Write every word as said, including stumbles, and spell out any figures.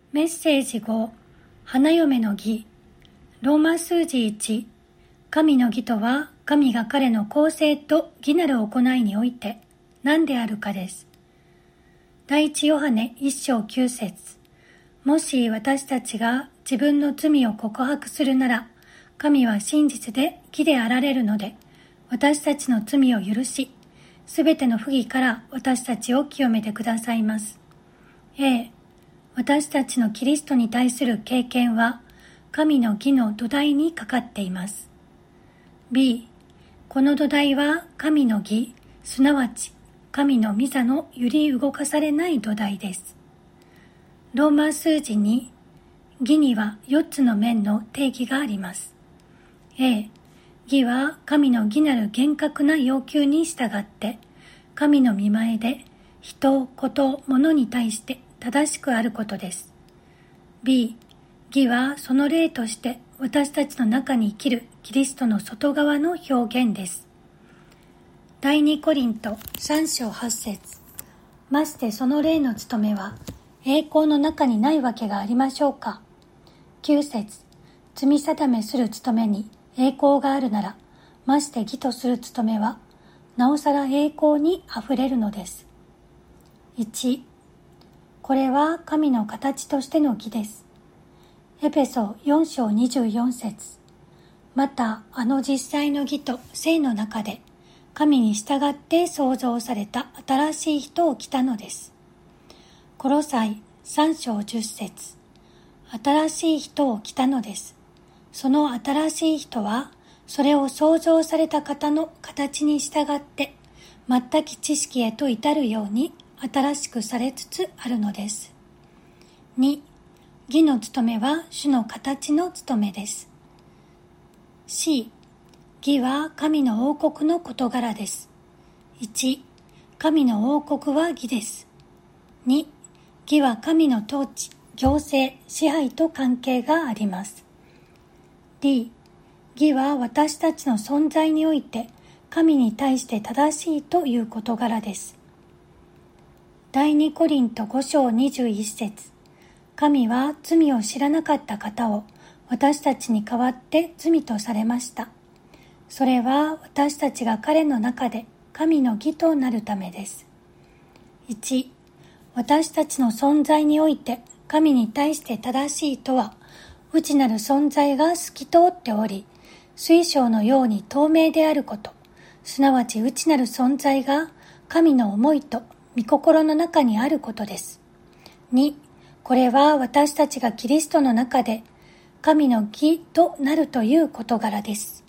メッセージご、花嫁の義。ローマ数字いち、神の義とは、神が彼の公正と義なる行いにおいて何であるかです。第一ヨハネ一章九節。もし私たちが自分の罪を告白するなら、神は真実で義であられるので、私たちの罪を許し、すべての不義から私たちを清めてくださいます。A、私たちのキリストに対する経験は、神の義の土台にかかっています。B、この土台は神の義、すなわち神の御座の揺り動かされない土台です。ローマ数字に、義にはよっつの面の定義があります。A、義は神の義なる厳格な要求に従って、神の御前で人、こと、物に対して正しくあることです。B、義はその例として私たちの中に生きるキリストの外側の表現です。第二コリント三章八節。ましてその例の務めは栄光の中にないわけがありましょうか。九節。罪定めする務めに栄光があるなら、まして義とする務めはなおさら栄光にあふれるのです。いち、これは神の形としての義です。エペソよん章にじゅうよん節。またあの実際の義と聖の中で神に従って創造された新しい人を着たのです。コロサイさん章じゅっ節。新しい人を着たのです。その新しい人はそれを創造された方の形に従って全き知識へと至るように新しくされつつあるのです。に、義の務めは主の形の務めです。C、義は神の王国の事柄です。いち、神の王国は義です。に、義は神の統治、行政、支配と関係があります。D、義は私たちの存在において神に対して正しいという事柄です。第二コリントご章にじゅういち節。神は罪を知らなかった方を私たちに代わって罪とされました。それは私たちが彼の中で神の義となるためです。いち、私たちの存在において神に対して正しいとは、内なる存在が透き通っており、水晶のように透明であること、すなわち内なる存在が神の思いと御心の中にあることです。に、これは私たちがキリストの中で神の義となるという事柄です。